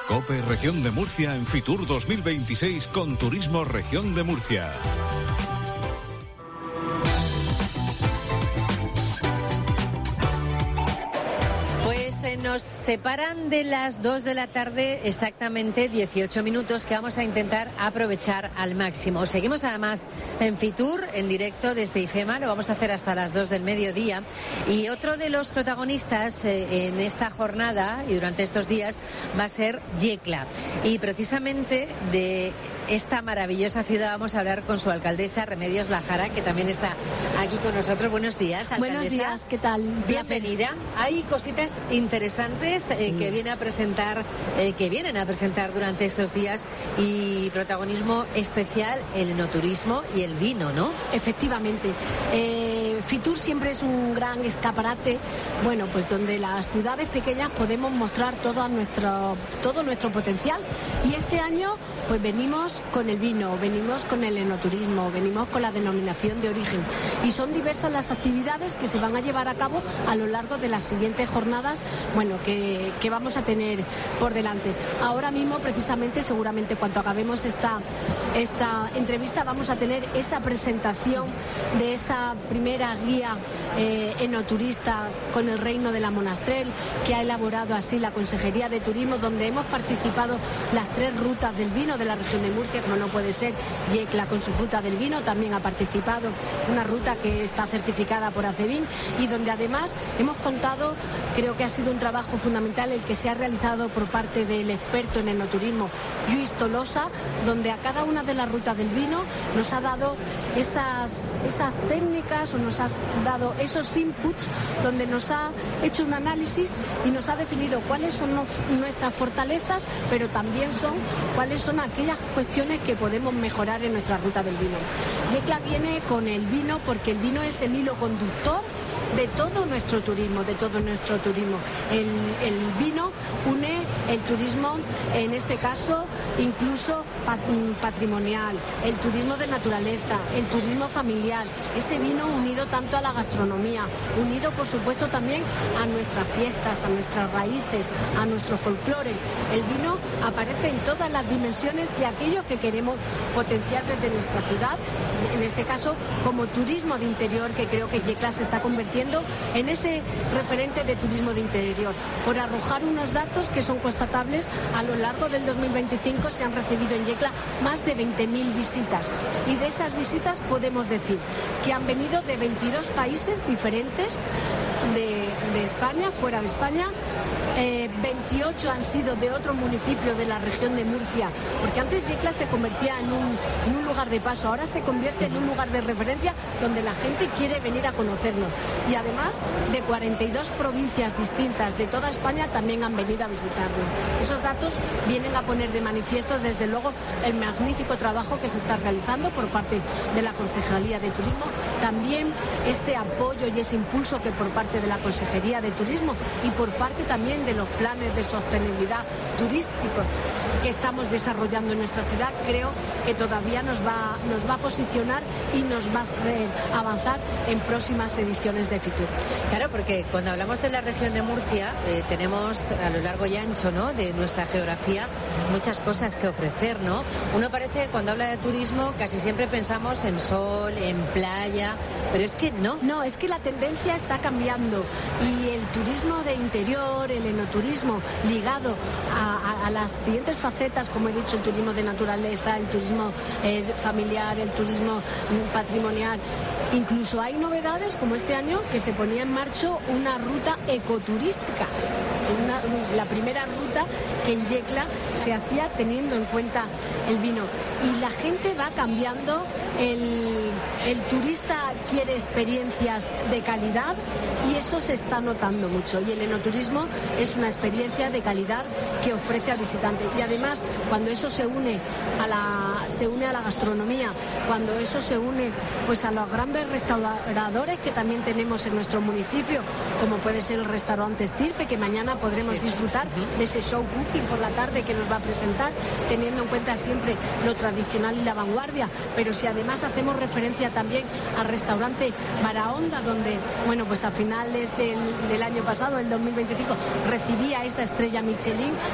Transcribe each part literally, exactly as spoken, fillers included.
COPE Región de Murcia en Fitur dos mil veintiséis con Turismo Región de Murcia. Nos separan de las dos de la tarde exactamente dieciocho minutos que vamos a intentar aprovechar al máximo. Seguimos además en Fitur, en directo desde IFEMA, lo vamos a hacer hasta las dos del mediodía. Y otro de los protagonistas eh, en esta jornada y durante estos días va a ser Yecla. Y precisamente de esta maravillosa ciudad vamos a hablar con su alcaldesa, Remedios Lajara, que también está aquí con nosotros. Buenos días, alcaldesa. Buenos días, ¿qué tal? Bienvenida. Hay cositas interesantes sí. eh, que viene a presentar, eh, que vienen a presentar durante estos días, y protagonismo especial el enoturismo y el vino, ¿no? Efectivamente. Eh, Fitur siempre es un gran escaparate, bueno, pues donde las ciudades pequeñas podemos mostrar todo nuestro, todo nuestro potencial. Y este año, pues venimos con el vino, venimos con el enoturismo, venimos con la denominación de origen, y son diversas las actividades que se van a llevar a cabo a lo largo de las siguientes jornadas, bueno, que, que vamos a tener por delante. Ahora mismo, precisamente, seguramente cuando acabemos esta, esta entrevista, vamos a tener esa presentación de esa primera guía eh, enoturista con el Reino de la Monastrell, que ha elaborado así la Consejería de Turismo, donde hemos participado las tres rutas del vino de la región de Murcia, como no puede ser. Yecla con su ruta del vino también ha participado, una ruta que está certificada por ACEVIN, y donde además hemos contado, creo que ha sido un trabajo fundamental el que se ha realizado por parte del experto en enoturismo, Lluís Tolosa, donde a cada una de las rutas del vino nos ha dado esas, esas técnicas, o nos ha dado esos inputs, donde nos ha hecho un análisis y nos ha definido cuáles son nuestras fortalezas, pero también son cuáles son aquellas cuestiones que podemos mejorar en nuestra ruta del vino. Yecla viene con el vino porque el vino es el hilo conductor de todo nuestro turismo, de todo nuestro turismo. El, el vino une el turismo, en este caso, incluso patrimonial, el turismo de naturaleza, el turismo familiar, ese vino unido tanto a la gastronomía, unido, por supuesto, también a nuestras fiestas, a nuestras raíces, a nuestro folclore. El vino aparece en todas las dimensiones de aquello que queremos potenciar desde nuestra ciudad, en este caso, como turismo de interior, que creo que Yecla se está convirtiendo en ese referente de turismo de interior. Por arrojar unos datos que son constatables, a lo largo del dos mil veinticinco se han recibido en Yecla más de veinte mil visitas, y de esas visitas podemos decir que han venido de veintidós países diferentes de, de España, fuera de España. Eh, veintiocho han sido de otro municipio de la región de Murcia, porque antes Yecla se convertía en un, en un lugar de paso, ahora se convierte en un lugar de referencia donde la gente quiere venir a conocernos, y además de cuarenta y dos provincias distintas de toda España también han venido a visitarnos. Esos datos vienen a poner de manifiesto, desde luego, el magnífico trabajo que se está realizando por parte de la Concejalía de Turismo, también ese apoyo y ese impulso que por parte de la Consejería de Turismo y por parte también de los planes de sostenibilidad turísticos que estamos desarrollando en nuestra ciudad, creo que todavía nos va, nos va a posicionar y nos va a hacer avanzar en próximas ediciones de Fitur. Claro, porque cuando hablamos de la región de Murcia, eh, tenemos a lo largo y ancho, ¿no?, de nuestra geografía, muchas cosas que ofrecer, ¿no? Uno parece, cuando habla de turismo, casi siempre pensamos en sol, en playa, pero es que no. No, es que la tendencia está cambiando, y el turismo de interior, el enoturismo, ligado a, a, a las siguientes facetas, como he dicho, el turismo de naturaleza, el turismo eh, familiar, el turismo mm, patrimonial. Incluso hay novedades, como este año, que se ponía en marcha una ruta ecoturística. Una, la primera ruta que en Yecla se hacía teniendo en cuenta el vino. Y la gente va cambiando, el, el turista quiere experiencias de calidad, y eso se está notando mucho. Y el enoturismo es una experiencia de calidad que ofrece al visitante. Y además, cuando eso se une a la, se une a la gastronomía, cuando eso se une pues a los grandes restauradores que también tenemos en nuestro municipio, como puede ser el restaurante Estirpe, que mañana podremos disfrutar de ese show cooking por la tarde que nos va a presentar, teniendo en cuenta siempre lo tradicional y la vanguardia. Pero si además hacemos referencia también al restaurante Barahonda, donde, bueno, pues a finales del, del año pasado, el dos mil veinticinco, recibía esa estrella Michelin, viene a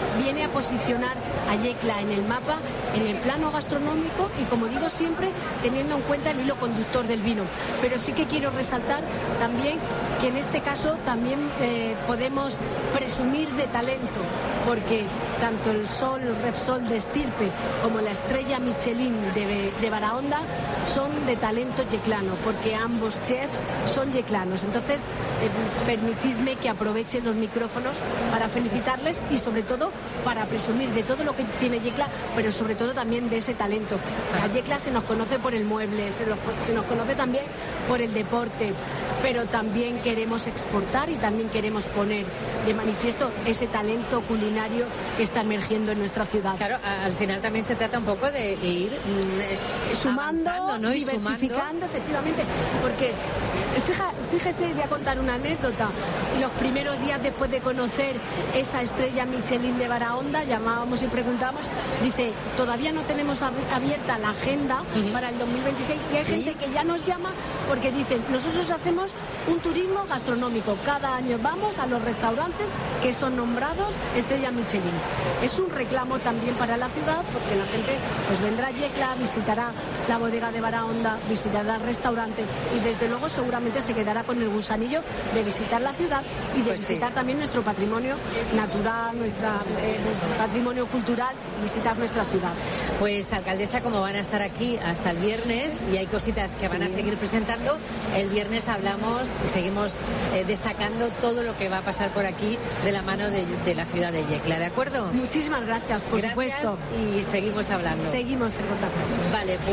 a posicionar a Yecla en el mapa, en el plano gastronómico y, como digo siempre, teniendo en cuenta el hilo conductor del vino. Pero sí que quiero resaltar también que en este caso también eh, podemos presumir de talento, porque tanto el Sol Repsol de Estirpe como la estrella Michelin de, de Barahonda son de talento yeclano, porque ambos chefs son yeclanos. Entonces, eh, permitidme que aproveche los micrófonos para felicitarles y sobre todo para presumir de todo lo que tiene Yecla, pero sobre todo también de ese talento. A Yecla se nos conoce por el mueble, se, lo, se nos conoce también por el deporte, pero también queremos exportar y también queremos poner de manifiesto ese talento culinario que está emergiendo en nuestra ciudad. Claro, al final también se trata un poco de ir eh, sumando, ¿no? Y diversificando, sumando. Efectivamente, porque fija, fíjese, voy a contar una anécdota. Los primeros días después de conocer esa estrella Michelin de Barahonda, llamábamos y preguntábamos, dice, todavía no tenemos abierta la agenda uh-huh. para el dos mil veintiséis, y hay ¿Sí? gente que ya nos llama porque dicen, nosotros hacemos un turismo gastronómico, cada año vamos a los restaurantes que son nombrados estrella Michelin. Es un reclamo también para la ciudad, porque la gente pues vendrá a Yecla, visitará la bodega de Barahonda, visitará el restaurante y desde luego seguramente se quedará con el gusanillo de visitar la ciudad y de pues visitar sí. también nuestro patrimonio natural, nuestra, eh, nuestro patrimonio cultural y visitar nuestra ciudad. Pues, alcaldesa, como van a estar aquí hasta el viernes y hay cositas que van sí. a seguir presentando, el viernes hablamos y seguimos eh, destacando todo lo que va a pasar por aquí de la mano de, de la ciudad de Yecla, ¿de acuerdo? Muchísimas gracias, por gracias, supuesto. Y seguimos hablando. Seguimos en contacto. Vale.